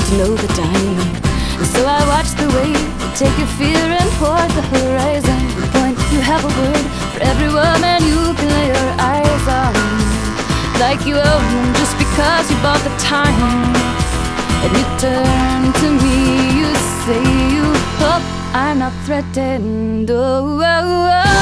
to know the diamond. And so I watch the wave, take your fear and toward the horizon. Point, you have a word for every woman you can lay your eyes on. Like you own them just because you bought the time. And you turn to me, you say you hope I'm not threatened. Oh, oh, oh.